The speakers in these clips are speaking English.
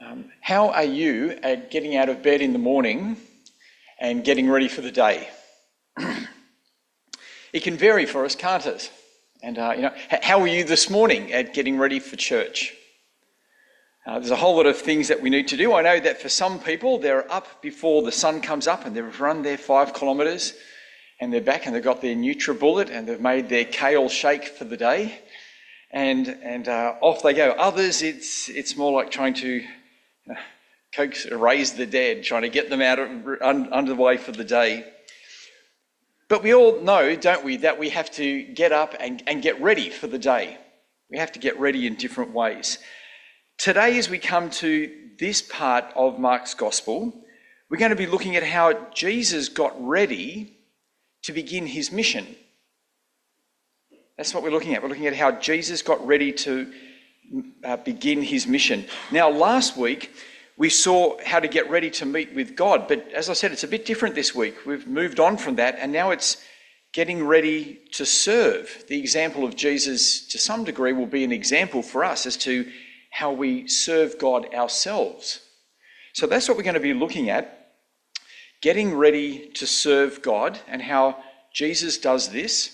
How are you at getting out of bed in the morning and getting ready for the day? It can vary for us, can't it? And how are you this morning at getting ready for church? There's a whole lot of things that we need to do. I know that for some people, they're up before the sun comes up and they've run their 5 kilometres and they're back and they've got their NutriBullet and they've made their kale shake for the day, and off they go. Others, it's more like trying to raise the dead, trying to get them out under the way for the day. But we all know, don't we, that we have to get up and get ready for the day. We have to get ready in different ways. Today, as we come to this part of Mark's Gospel, we're going to be looking at how Jesus got ready to begin his mission. That's what we're looking at. We're looking at how Jesus got ready to begin his mission. Now, last week, we saw how to get ready to meet with God, but as I said, it's a bit different this week. We've moved on from that, and now it's getting ready to serve. The example of Jesus, to some degree, will be an example for us as to how we serve God ourselves. So that's what we're going to be looking at, getting ready to serve God and how Jesus does this,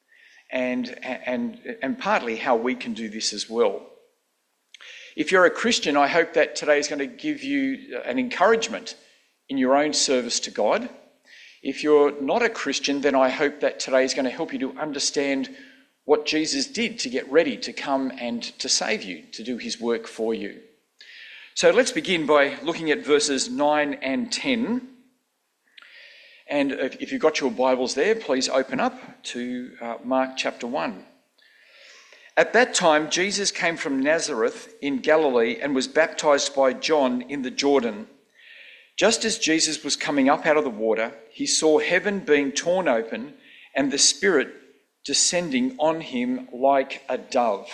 and partly how we can do this as well. If you're a Christian, I hope that today is going to give you an encouragement in your own service to God. If you're not a Christian, then I hope that today is going to help you to understand what Jesus did to get ready to come and to save you, to do his work for you. So let's begin by looking at verses 9 and 10. And if you've got your Bibles there, please open up to Mark chapter 1. At that time, Jesus came from Nazareth in Galilee and was baptized by John in the Jordan. Just as Jesus was coming up out of the water, he saw heaven being torn open and the Spirit descending on him like a dove.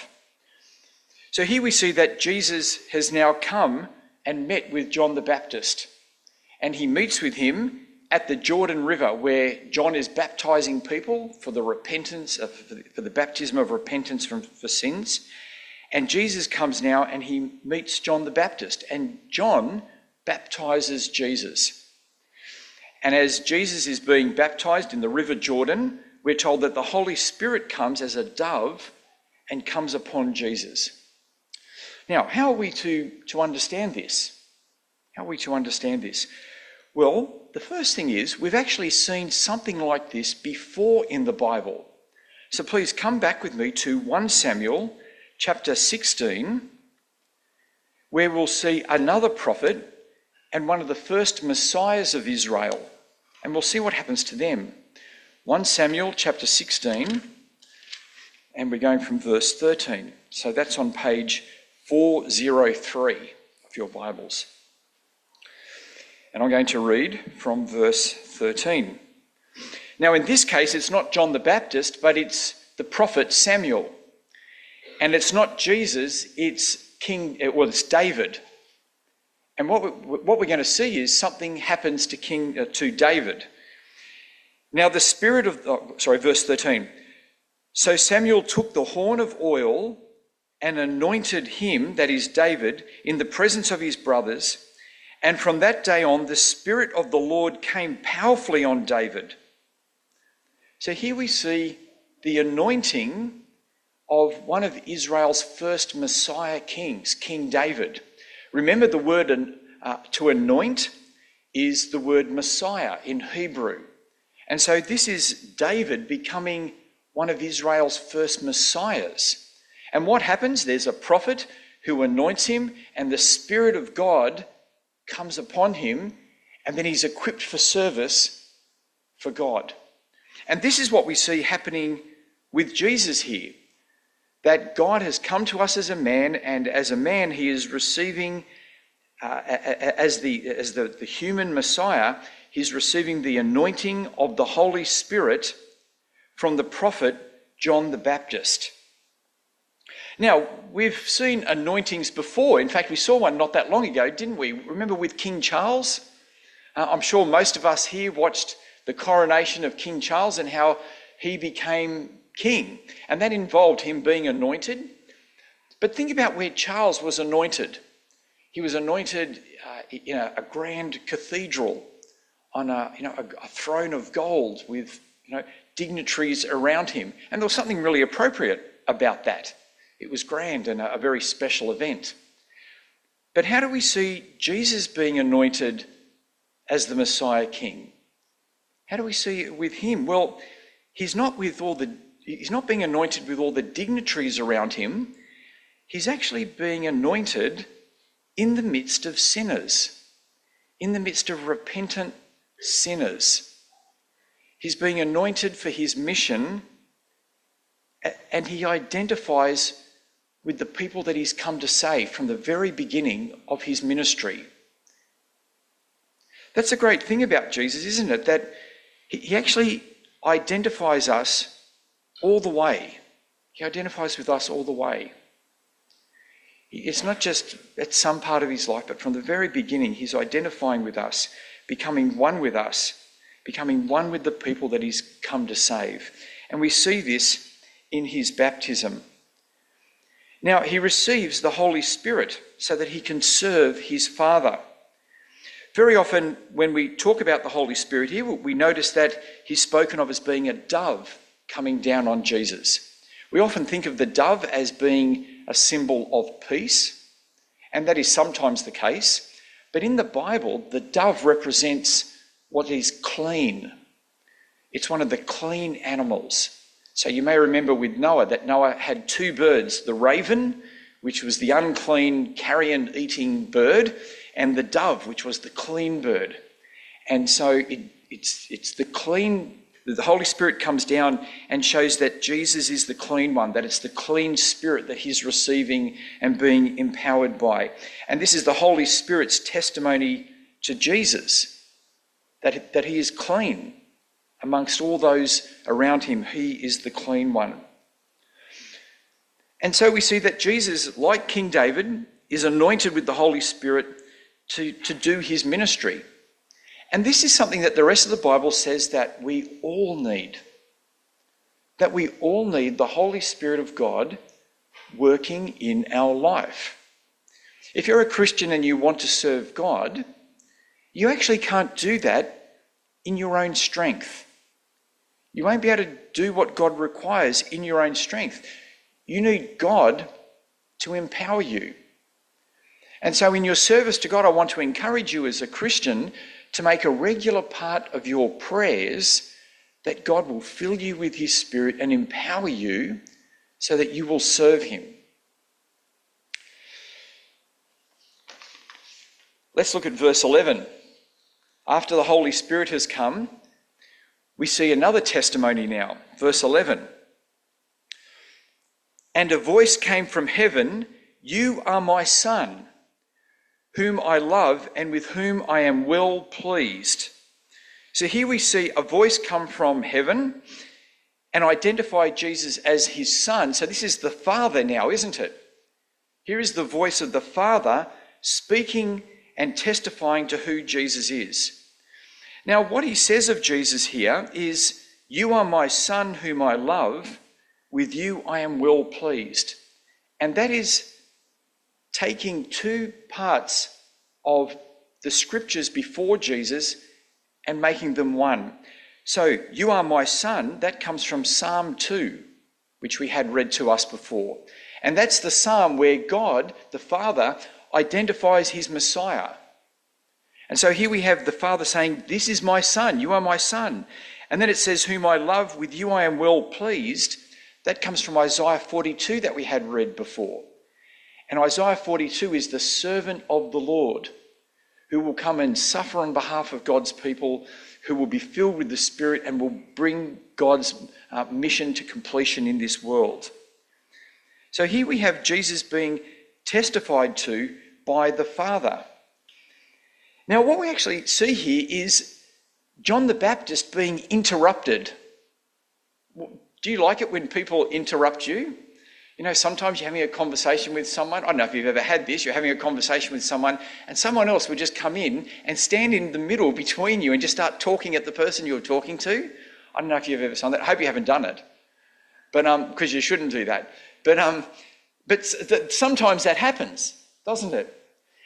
So here we see that Jesus has now come and met with John the Baptist, and he meets with him at the Jordan River, where John is baptizing people for the repentance, for the baptism of repentance for sins. And Jesus comes now and he meets John the Baptist, and John baptizes Jesus. And as Jesus is being baptized in the River Jordan, we're told that the Holy Spirit comes as a dove and comes upon Jesus. Now, how are we to understand this? How are we to understand this? Well, the first thing is we've actually seen something like this before in the Bible. So please come back with me to 1 Samuel chapter 16, where we'll see another prophet and one of the first messiahs of Israel, and we'll see what happens to them. 1 Samuel chapter 16, and we're going from verse 13. So that's on page 403 of your Bibles. And I'm going to read from verse 13. Now, in this case, it's not John the Baptist, but it's the prophet Samuel. And it's not Jesus, it's David. And what we're going to see is something happens to David. Now, verse 13. So Samuel took the horn of oil and anointed him, that is David, in the presence of his brothers. And from that day on, the Spirit of the Lord came powerfully on David. So here we see the anointing of one of Israel's first Messiah kings, King David. Remember, the word to anoint is the word Messiah in Hebrew. And so this is David becoming one of Israel's first Messiahs. And what happens? There's a prophet who anoints him, and the Spirit of God comes upon him, and then he's equipped for service for God. And this is what we see happening with Jesus here, that God has come to us as a man, and as a man he is receiving, as the human Messiah, he's receiving the anointing of the Holy Spirit from the prophet John the Baptist. Now, we've seen anointings before. In fact, we saw one not that long ago, didn't we? Remember with King Charles? I'm sure most of us here watched the coronation of King Charles and how he became king. And that involved him being anointed. But think about where Charles was anointed. He was anointed in a grand cathedral on a throne of gold with dignitaries around him. And there was something really appropriate about that. It was grand and a very special event. But how do we see Jesus being anointed as the Messiah King? How do we see it with him? Well, he's not being anointed with all the dignitaries around him. He's actually being anointed in the midst of sinners, in the midst of repentant sinners. He's being anointed for his mission, and he identifies with the people that he's come to save from the very beginning of his ministry. That's a great thing about Jesus, isn't it? That he actually identifies us all the way. He identifies with us all the way. It's not just at some part of his life, but from the very beginning, he's identifying with us, becoming one with us, becoming one with the people that he's come to save. And we see this in his baptism. Now, he receives the Holy Spirit so that he can serve his Father. Very often when we talk about the Holy Spirit here, we notice that he's spoken of as being a dove coming down on Jesus. We often think of the dove as being a symbol of peace, and that is sometimes the case. But in the Bible, the dove represents what is clean. It's one of the clean animals. So you may remember with Noah that Noah had two birds, the raven, which was the unclean carrion-eating bird, and the dove, which was the clean bird. And so it's the clean. The Holy Spirit comes down and shows that Jesus is the clean one, that it's the clean spirit that he's receiving and being empowered by. And this is the Holy Spirit's testimony to Jesus, that he is clean. Amongst all those around him, he is the clean one. And so we see that Jesus, like King David, is anointed with the Holy Spirit to do his ministry. And this is something that the rest of the Bible says that we all need. That we all need the Holy Spirit of God working in our life. If you're a Christian and you want to serve God, you actually can't do that in your own strength. You won't be able to do what God requires in your own strength. You need God to empower you. And so in your service to God, I want to encourage you as a Christian to make a regular part of your prayers that God will fill you with his Spirit and empower you so that you will serve him. Let's look at verse 11. After the Holy Spirit has come, we see another testimony now. Verse 11. And a voice came from heaven, "You are my Son, whom I love and with whom I am well pleased." So here we see a voice come from heaven and identify Jesus as his Son. So this is the Father now, isn't it? Here is the voice of the Father speaking and testifying to who Jesus is. Now, what he says of Jesus here is, "You are my Son whom I love, with you I am well pleased." And that is taking two parts of the scriptures before Jesus and making them one. So, "You are my Son," that comes from Psalm 2, which we had read to us before. And that's the psalm where God, the Father, identifies his Messiah. And so here we have the Father saying, "This is my Son, you are my Son." And then it says, "Whom I love, with you I am well pleased." That comes from Isaiah 42 that we had read before. And Isaiah 42 is the servant of the Lord who will come and suffer on behalf of God's people, who will be filled with the Spirit and will bring God's mission to completion in this world. So here we have Jesus being testified to by the Father. Now, what we actually see here is John the Baptist being interrupted. Do you like it when people interrupt you? You know, sometimes you're having a conversation with someone. I don't know if you've ever had this. You're having a conversation with someone and someone else would just come in and stand in the middle between you and just start talking at the person you're talking to. I don't know if you've ever done that. I hope you haven't done it, but because you shouldn't do that. But sometimes that happens, doesn't it?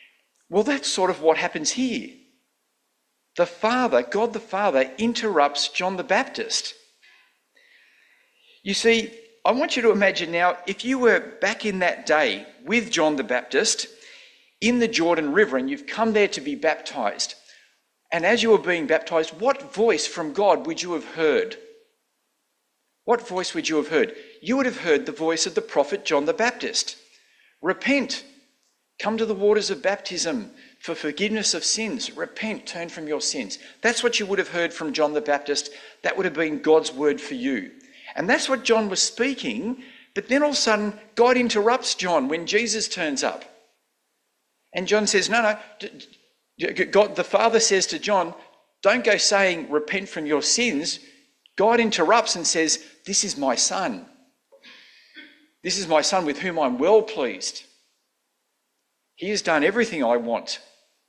Well, that's sort of what happens here. The Father, God the Father, interrupts John the Baptist. You see, I want you to imagine now, if you were back in that day with John the Baptist in the Jordan River and you've come there to be baptized, and as you were being baptized, what voice from God would you have heard? What voice would you have heard? You would have heard the voice of the prophet John the Baptist. Repent, come to the waters of baptism for forgiveness of sins. Repent, turn from your sins. That's what you would have heard from John the Baptist. That would have been God's word for you. And that's what John was speaking, but then all of a sudden God interrupts John when Jesus turns up. And John says, no, God, the Father says to John, don't go saying repent from your sins. God interrupts and says, this is my son. This is my son with whom I'm well pleased. He has done everything I want.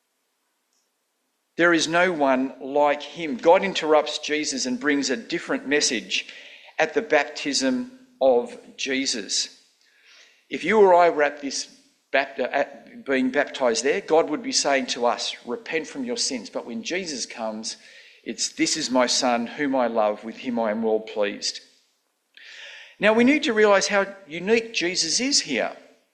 There is no one like him. God interrupts Jesus and brings a different message at the baptism of Jesus. If you or I were at this being baptized there, God would be saying to us, repent from your sins. But when Jesus comes, it's this is my son whom I love, with him I am well pleased. Now we need to realize how unique Jesus is here.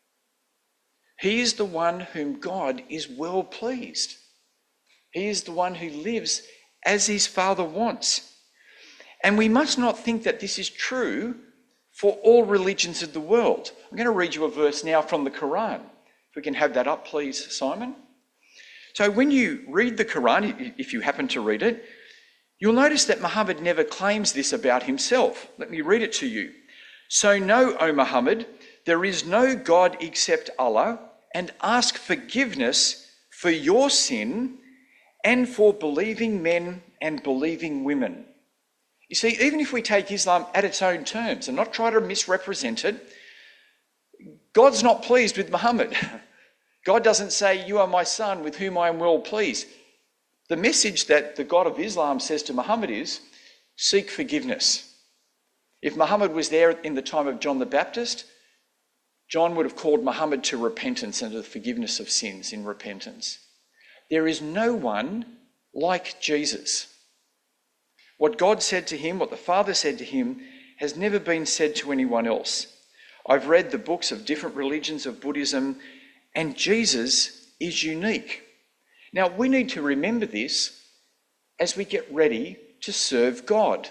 He is the one whom God is well pleased. He is the one who lives as his Father wants. And we must not think that this is true for all religions of the world. I'm going to read you a verse now from the Quran. If we can have that up, please, Simon. So when you read the Quran, if you happen to read it, you'll notice that Muhammad never claims this about himself. Let me read it to you. So know, O Muhammad, there is no God except Allah, and ask forgiveness for your sin and for believing men and believing women. You see, even if we take Islam at its own terms and not try to misrepresent it, God's not pleased with Muhammad. God doesn't say, you are my son with whom I am well pleased. The message that the God of Islam says to Muhammad is, seek forgiveness. If Muhammad was there in the time of John the Baptist, John would have called Muhammad to repentance and to the forgiveness of sins in repentance. There is no one like Jesus. What God said to him, what the Father said to him, has never been said to anyone else. I've read the books of different religions of Buddhism, and Jesus is unique. Now, we need to remember this as we get ready to serve God.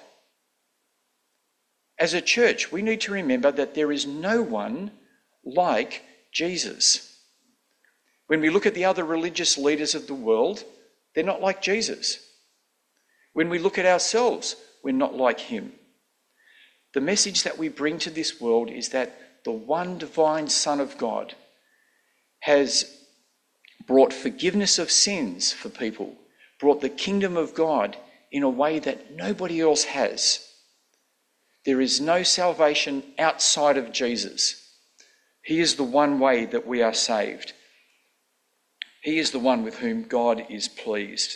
As a church, we need to remember that there is no one like Jesus. When we look at the other religious leaders of the world, they're not like Jesus. When we look at ourselves, we're not like him. The message that we bring to this world is that the one divine Son of God has brought forgiveness of sins for people, brought the kingdom of God in a way that nobody else has. There is no salvation outside of Jesus. He is the one way that we are saved. He is the one with whom God is pleased.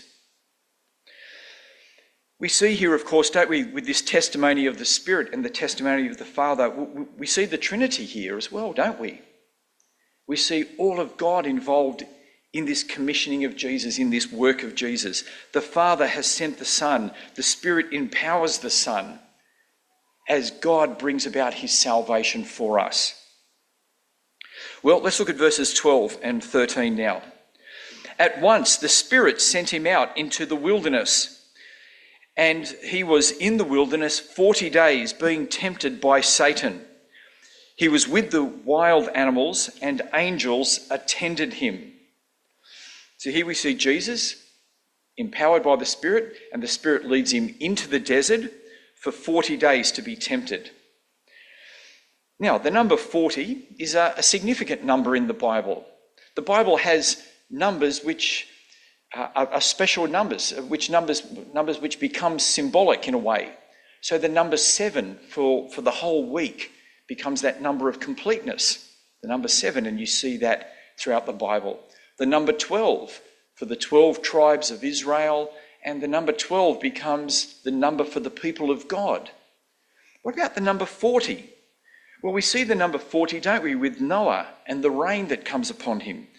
We see here, of course, don't we, with this testimony of the Spirit and the testimony of the Father, we see the Trinity here as well, don't we? We see all of God involved in this commissioning of Jesus, in this work of Jesus. The Father has sent the Son. The Spirit empowers the Son as God brings about his salvation for us. Well, let's look at verses 12 and 13 now. At once the Spirit sent him out into the wilderness, and he was in the wilderness 40 days being tempted by Satan. He was with the wild animals, and angels attended him. So here we see Jesus empowered by the Spirit, and the Spirit leads him into the desert for 40 days to be tempted. Now, the number 40 is a significant number in the Bible. The Bible has numbers which are special numbers, numbers which become symbolic in a way. So the number 7 for the whole week becomes that number of completeness, the number 7, and you see that throughout the Bible. The number 12 for the 12 tribes of Israel, and the number 12 becomes the number for the people of God. What about the number 40? Well, we see the number 40, don't we, with Noah and the rain that comes upon him.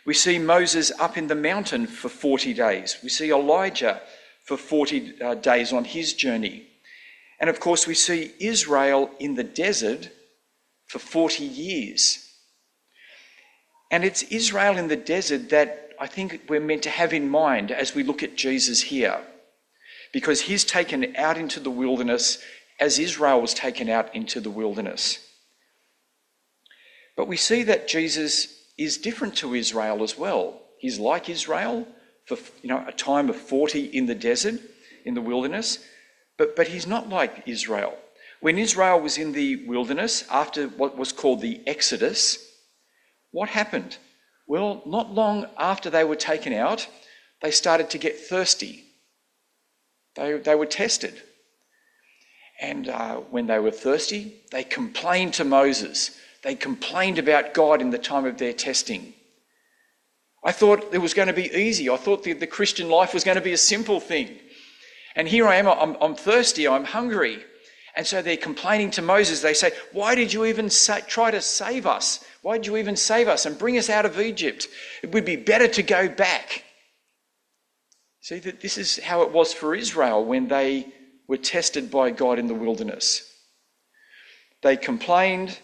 We see Moses up in the mountain for 40 days. We see Elijah for 40 days on his journey. And of course, we see Israel in the desert for 40 years. And it's Israel in the desert that I think we're meant to have in mind as we look at Jesus here, because he's taken out into the wilderness as Israel was taken out into the wilderness. But we see that Jesus is different to Israel as well. He's like Israel for a time of 40 in the desert, in the wilderness, but he's not like Israel. When Israel was in the wilderness, after what was called the Exodus, what happened? Well, not long after they were taken out, they started to get thirsty. They were tested. And when they were thirsty, they complained to Moses. They complained about God in the time of their testing. I thought it was going to be easy. I thought the Christian life was going to be a simple thing. And here I am, I'm thirsty, I'm hungry. And so they're complaining to Moses. They say, why did you even try to save us? Why did you even save us and bring us out of Egypt? It would be better to go back. See, that this is how it was for Israel when they were tested by God in the wilderness. They complained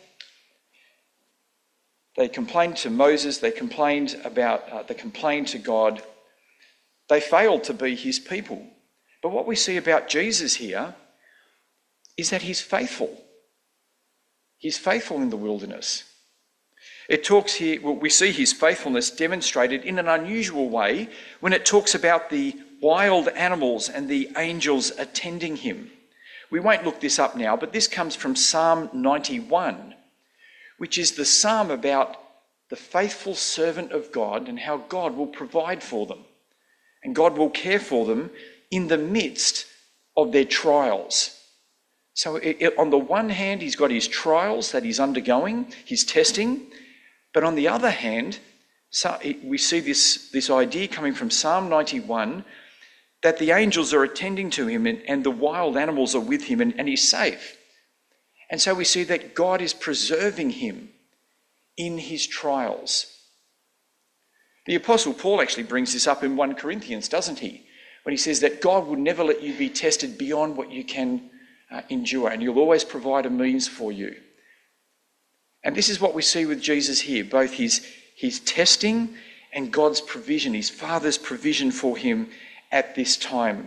to Moses, they complained to God. They failed to be his people. But what we see about Jesus here is that he's faithful. He's faithful in the wilderness. It talks here, we see his faithfulness demonstrated in an unusual way when it talks about the wild animals and the angels attending him. We won't look this up now, but this comes from Psalm 91, which is the psalm about the faithful servant of God and how God will provide for them. And God will care for them in the midst of their trials. So on the one hand, he's got his trials that he's undergoing, his testing. But on the other hand, we see this idea coming from Psalm 91 that the angels are attending to him and the wild animals are with him and he's safe. And so we see that God is preserving him in his trials. The Apostle Paul actually brings this up in 1 Corinthians, doesn't he? When he says that God will never let you be tested beyond what you can endure, and he'll always provide a means for you. And this is what we see with Jesus here, both his testing and God's provision, his Father's provision for him at this time.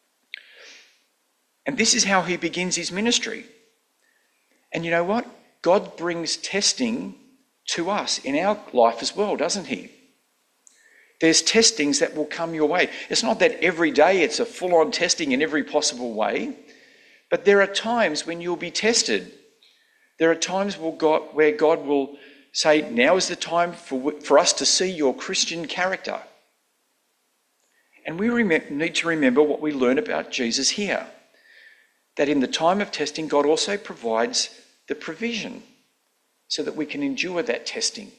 And this is how he begins his ministry. And you know what? God brings testing to us in our life as well, doesn't he? There's testings that will come your way. It's not that every day it's a full-on testing in every possible way, but there are times when you'll be tested. There are times where God will say, now is the time for us to see your Christian character. And we need to remember what we learn about Jesus here, that in the time of testing, God also provides the provision so that we can endure that testing.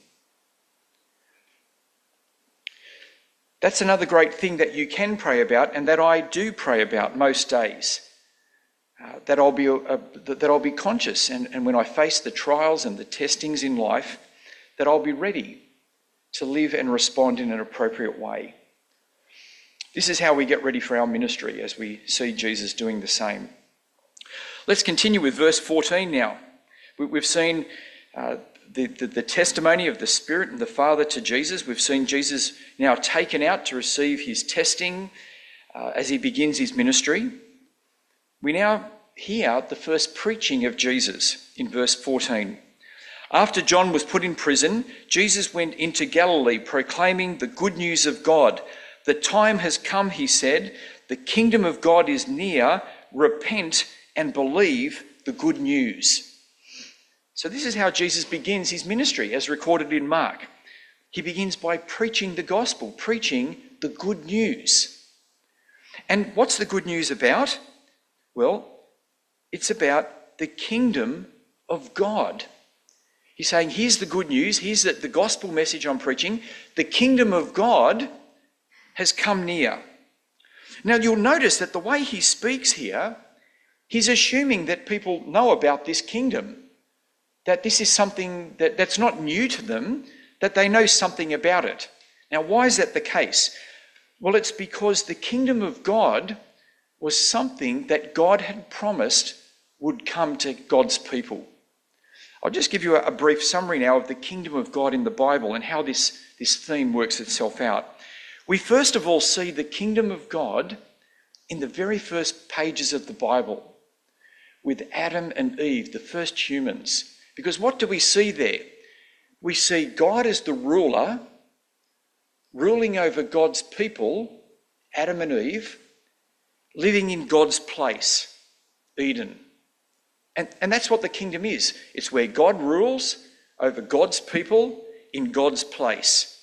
That's another great thing that you can pray about and that I do pray about most days. That I'll be conscious and when I face the trials and the testings in life, that I'll be ready to live and respond in an appropriate way. This is how we get ready for our ministry as we see Jesus doing the same. Let's continue with verse 14 now. We've seen the testimony of the Spirit and the Father to Jesus. We've seen Jesus now taken out to receive his testing as he begins his ministry. We now hear the first preaching of Jesus in verse 14. After John was put in prison, Jesus went into Galilee proclaiming the good news of God. The time has come, he said. The kingdom of God is near. Repent and believe the good news. So this is how Jesus begins his ministry as recorded in Mark. He begins by preaching the gospel, preaching the good news. And what's the good news about? Well, it's about the kingdom of God. He's saying, here's the good news, here's the gospel message I'm preaching. The kingdom of God has come near. Now you'll notice that the way he speaks here, he's assuming that people know about this kingdom, that this is something that's not new to them, that they know something about it. Now, why is that the case? Well, it's because the kingdom of God was something that God had promised would come to God's people. I'll just give you a brief summary now of the kingdom of God in the Bible and how this theme works itself out. We first of all see the kingdom of God in the very first pages of the Bible with Adam and Eve, the first humans. Because what do we see there? We see God as the ruler, ruling over God's people, Adam and Eve, living in God's place, Eden. And that's what the kingdom is. It's where God rules over God's people in God's place.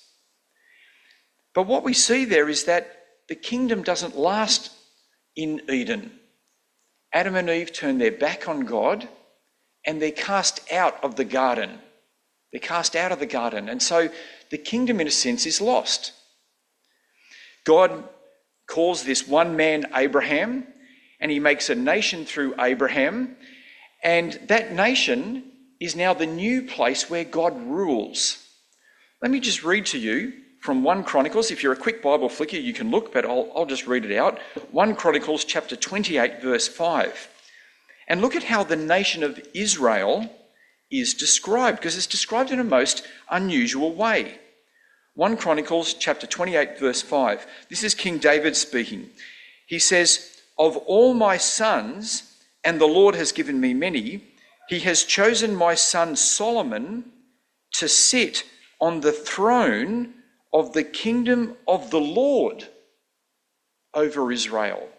But what we see there is that the kingdom doesn't last in Eden. Adam and Eve turn their back on God and they're cast out of the garden. They're cast out of the garden. And so the kingdom, in a sense, is lost. God calls this one man Abraham, and he makes a nation through Abraham. And that nation is now the new place where God rules. Let me just read to you from 1 Chronicles. If you're a quick Bible flicker, you can look, but I'll just read it out. 1 Chronicles chapter 28, verse 5. And look at how the nation of Israel is described, because it's described in a most unusual way. 1 Chronicles chapter 28, verse 5. This is King David speaking. He says, "Of all my sons, and the Lord has given me many, he has chosen my son Solomon to sit on the throne of the kingdom of the Lord over Israel."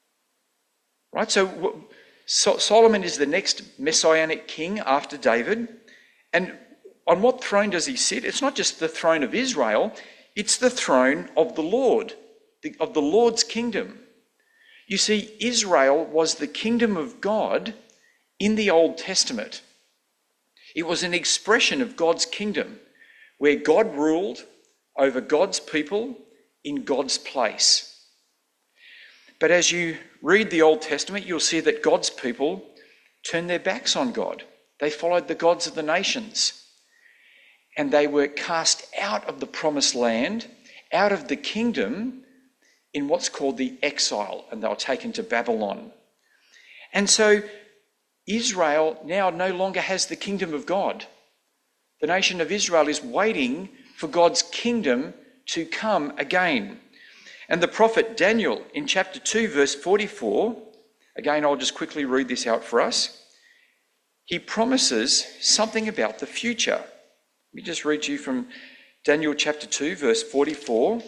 Right? So Solomon is the next messianic king after David. And on what throne does he sit? It's not just the throne of Israel, it's the throne of the Lord, of the Lord's kingdom. You see, Israel was the kingdom of God in the Old Testament. It was an expression of God's kingdom where God ruled over God's people in God's place. But as you read the Old Testament, you'll see that God's people turned their backs on God. They followed the gods of the nations. And they were cast out of the promised land, out of the kingdom, in what's called the exile, and they were taken to Babylon. And so Israel now no longer has the kingdom of God. The nation of Israel is waiting for God's kingdom to come again. And the prophet Daniel in chapter 2, verse 44, again, I'll just quickly read this out for us. He promises something about the future. Let me just read to you from Daniel chapter 2, verse 44.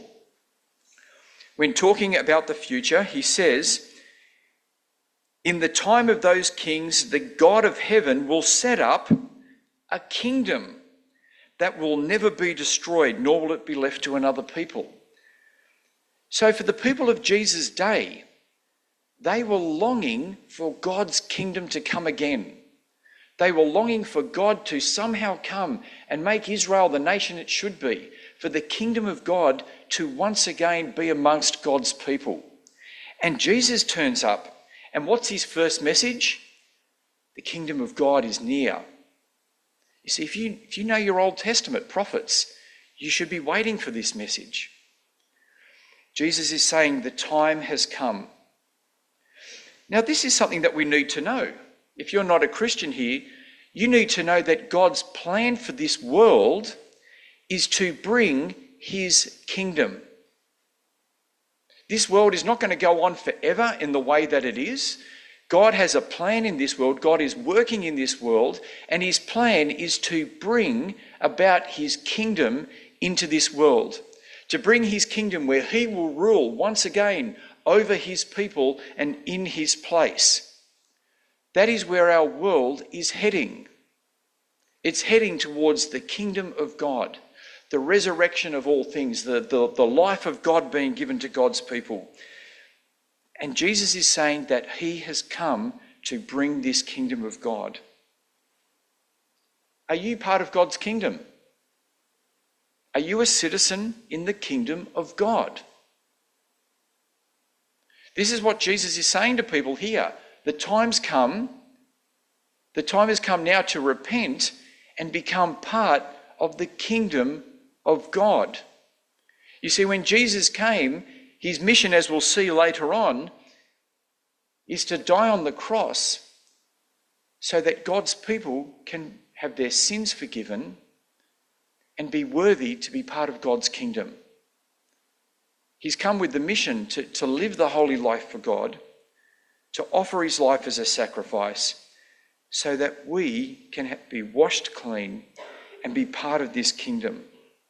When talking about the future, he says, "In the time of those kings, the God of heaven will set up a kingdom that will never be destroyed, nor will it be left to another people." So for the people of Jesus' day, they were longing for God's kingdom to come again. They were longing for God to somehow come and make Israel the nation it should be, for the kingdom of God to once again be amongst God's people. And Jesus turns up, and what's his first message? The kingdom of God is near. You see, if you know your Old Testament prophets, you should be waiting for this message. Jesus is saying the time has come. Now, this is something that we need to know. If you're not a Christian here, you need to know that God's plan for this world is to bring his kingdom. This world is not going to go on forever in the way that it is. God has a plan in this world. God is working in this world, and his plan is to bring about his kingdom into this world, to bring his kingdom where he will rule once again over his people and in his place. That is where our world is heading. It's heading towards the kingdom of God, the resurrection of all things, the life of God being given to God's people. And Jesus is saying that he has come to bring this kingdom of God. Are you part of God's kingdom? Are you a citizen in the kingdom of God? This is what Jesus is saying to people here. The time has come now to repent and become part of the kingdom of God. You see, when Jesus came, his mission, as we'll see later on, is to die on the cross so that God's people can have their sins forgiven and be worthy to be part of God's kingdom. He's come with the mission to live the holy life for God, to offer his life as a sacrifice so that we can be washed clean and be part of this kingdom.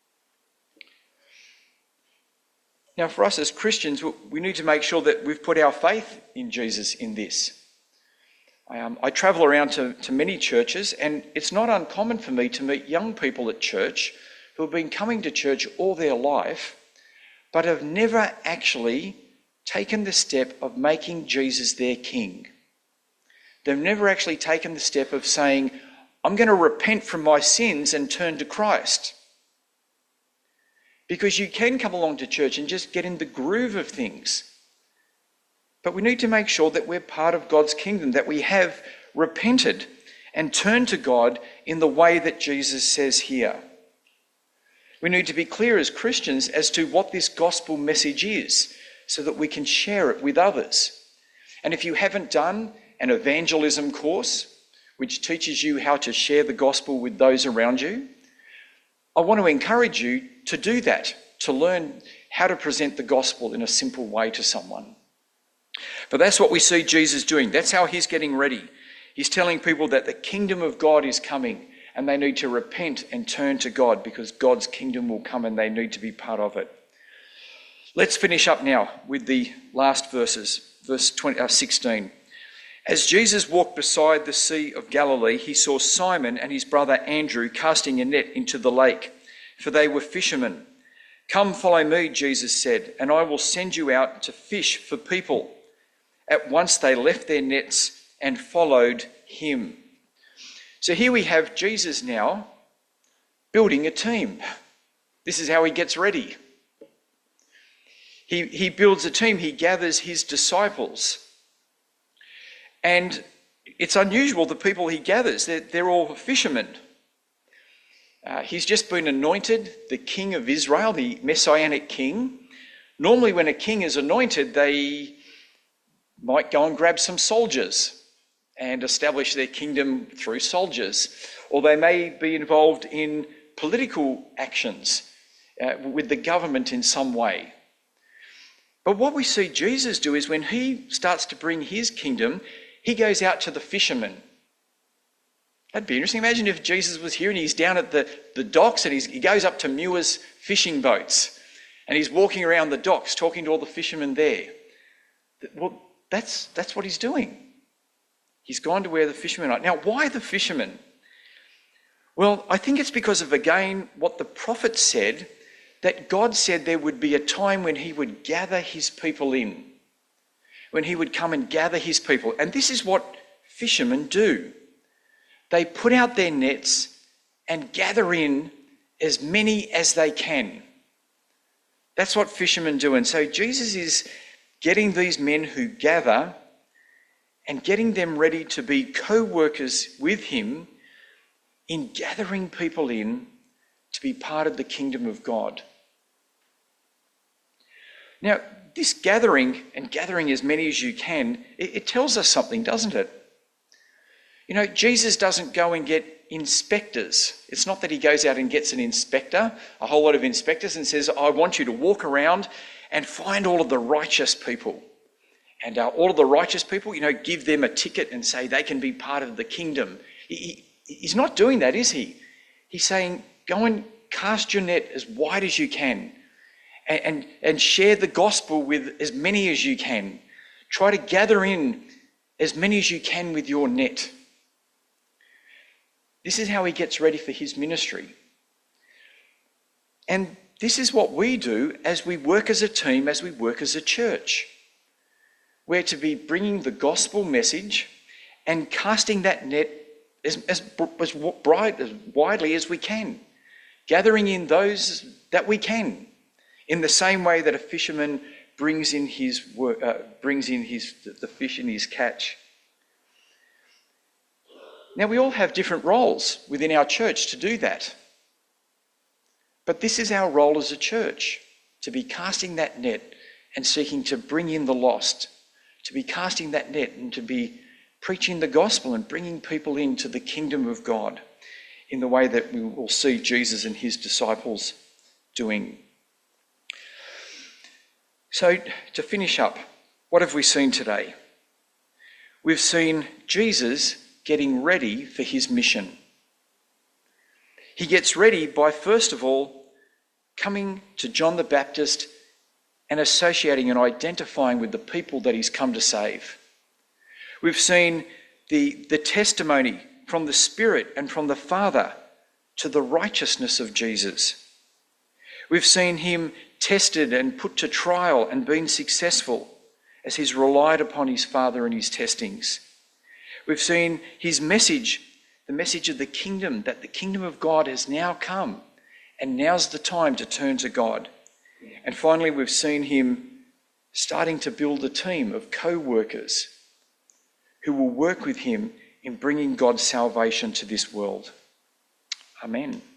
Now, for us as Christians, we need to make sure that we've put our faith in Jesus in this. I travel around to many churches, and it's not uncommon for me to meet young people at church who have been coming to church all their life, but have never actually taken the step of making Jesus their king. They've never actually taken the step of saying, I'm going to repent from my sins and turn to Christ. Because you can come along to church and just get in the groove of things. But we need to make sure that we're part of God's kingdom, that we have repented and turned to God in the way that Jesus says here. We need to be clear as Christians as to what this gospel message is so that we can share it with others. And if you haven't done an evangelism course, which teaches you how to share the gospel with those around you, I want to encourage you to do that, to learn how to present the gospel in a simple way to someone. But that's what we see Jesus doing. That's how he's getting ready. He's telling people that the kingdom of God is coming and they need to repent and turn to God because God's kingdom will come and they need to be part of it. Let's finish up now with the last verses, verse 16. As Jesus walked beside the Sea of Galilee, he saw Simon and his brother Andrew casting a net into the lake, for they were fishermen. Come, follow me, Jesus said, and I will send you out to fish for people. At once they left their nets and followed him. So here we have Jesus now building a team. This is how he gets ready. He builds a team. He gathers his disciples. And it's unusual, the people he gathers, they're all fishermen. He's just been anointed the king of Israel, the messianic king. Normally when a king is anointed, they might go and grab some soldiers and establish their kingdom through soldiers. Or they may be involved in political actions with the government in some way. But what we see Jesus do is when he starts to bring his kingdom, he goes out to the fishermen. That'd be interesting. Imagine if Jesus was here and he's down at the docks and he goes up to Muir's fishing boats and he's walking around the docks talking to all the fishermen there. Well, that's what he's doing. He's gone to where the fishermen are. Now, why the fishermen? Well, I think it's because of, again, what the prophet said, that God said there would be a time when he would gather his people in, when he would come and gather his people. And this is what fishermen do. They put out their nets and gather in as many as they can. That's what fishermen do. And so Jesus is getting these men who gather and getting them ready to be co-workers with him in gathering people in to be part of the kingdom of God. Now, this gathering and gathering as many as you can, it tells us something, doesn't it? You know, Jesus doesn't go and get inspectors. It's not that he goes out and gets an inspector, a whole lot of inspectors, and says, I want you to walk around and find all of the righteous people. And all of the righteous people, give them a ticket and say they can be part of the kingdom. He's not doing that, is he? He's saying, go and cast your net as wide as you can and share the gospel with as many as you can. Try to gather in as many as you can with your net. This is how he gets ready for his ministry. And this is what we do as we work as a team, as we work as a church. We're to be bringing the gospel message and casting that net as widely as we can, gathering in those that we can, in the same way that a fisherman brings in the fish in his catch. Now, we all have different roles within our church to do that. But this is our role as a church. to be casting that net and seeking to bring in the lost, to be casting that net and to be preaching the gospel and bringing people into the kingdom of God in the way that we will see Jesus and his disciples doing. So to finish up, what have we seen today? We've seen Jesus getting ready for his mission. He gets ready by, first of all, coming to John the Baptist and associating and identifying with the people that he's come to save. We've seen the testimony from the Spirit and from the Father to the righteousness of Jesus. We've seen him tested and put to trial and been successful as he's relied upon his Father in his testings. We've seen his message, the message of the kingdom, that the kingdom of God has now come and now's the time to turn to God. And finally, we've seen him starting to build a team of co-workers who will work with him in bringing God's salvation to this world. Amen.